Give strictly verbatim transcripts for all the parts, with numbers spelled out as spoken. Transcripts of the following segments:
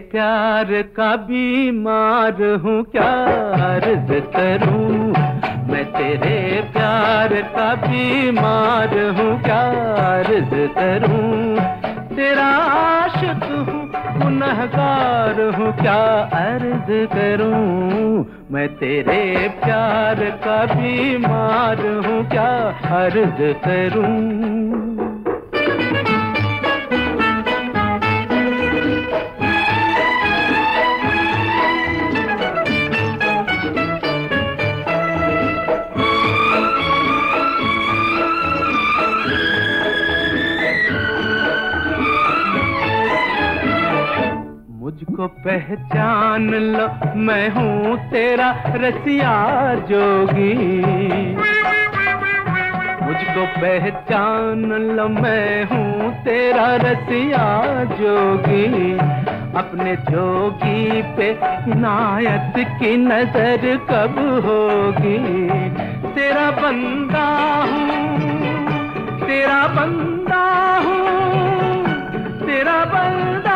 प्यार का बीमार हूँ, क्या अर्ज करूँ। मैं तेरे प्यार का बीमार हूँ, क्या अर्ज करूँ। तेरा आशिक हूँ, गुनहगार हूँ, क्या अर्ज करूँ। मैं तेरे प्यार का बीमार हूँ, क्या अर्ज करूँ। मुझको पहचान लो, मैं हूँ तेरा रसिया जोगी। मुझको पहचान लो, मैं हूँ तेरा रसिया जोगी। अपने जोगी पे इनायत की नजर कब होगी। तेरा बंदा हूँ, तेरा बंदा हूँ, तेरा बंदा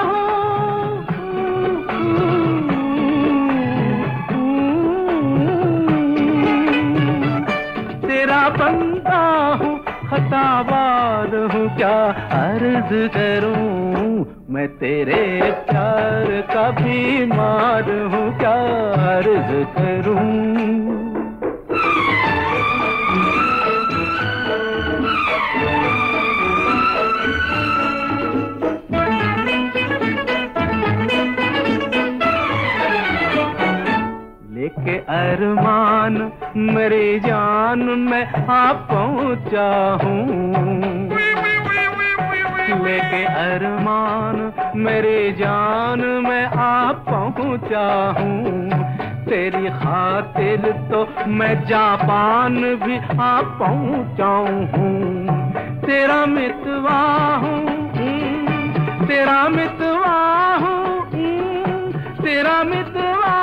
बंदा हूँ, खतावार हूँ, क्या अर्ज करूँ। मैं तेरे प्यार का बीमार हूँ, क्या अर्ज करूँ। लेके अरमान मेरी जान मैं आ पहुँचा हूँ। लेके अरमान मेरी जान मैं आ पहुँचा हूँ। तेरी खातिर तो मैं जापान भी आ पहुँचा हूँ। तेरा मितवा हूँ, तेरा मितवा हूँ, तेरा मितवा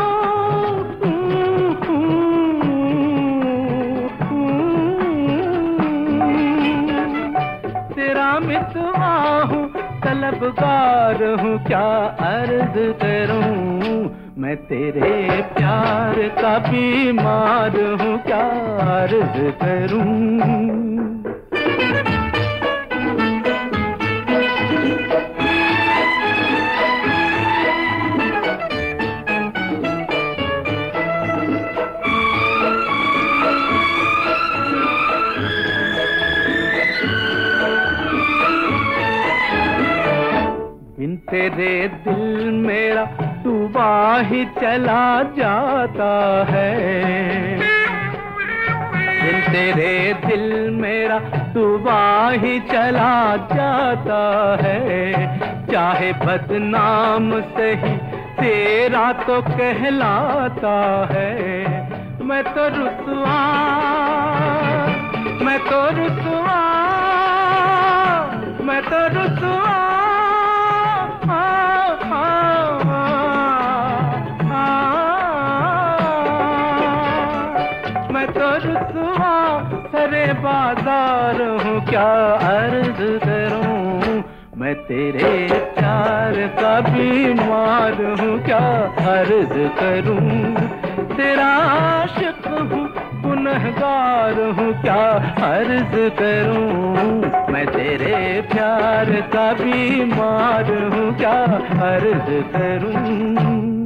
मितवा हूँ, तलबगार हूँ, क्या अर्ज करूँ। मैं तेरे प्यार का बीमार हूँ, क्या अर्ज करूँ। बिन तेरे दिल मेरा डूबा ही चला जाता है। बिन तेरे दिल मेरा डूबा ही चला जाता है। चाहे बदनाम सही तेरा तो कहलाता है। मैं तो रुसवा, मैं तो रुसवा, मैं तो रुसवा, मैं तो रुसवा सरे बाजार हूँ, क्या अर्ज करूँ। मैं तेरे प्यार का बीमार हूँ, क्या अर्ज करूँ। तेरा आशिक हूँ, गुनहगार हूँ, क्या अर्ज करूँ। मैं तेरे प्यार का बीमार हूँ, क्या अर्ज करूँ।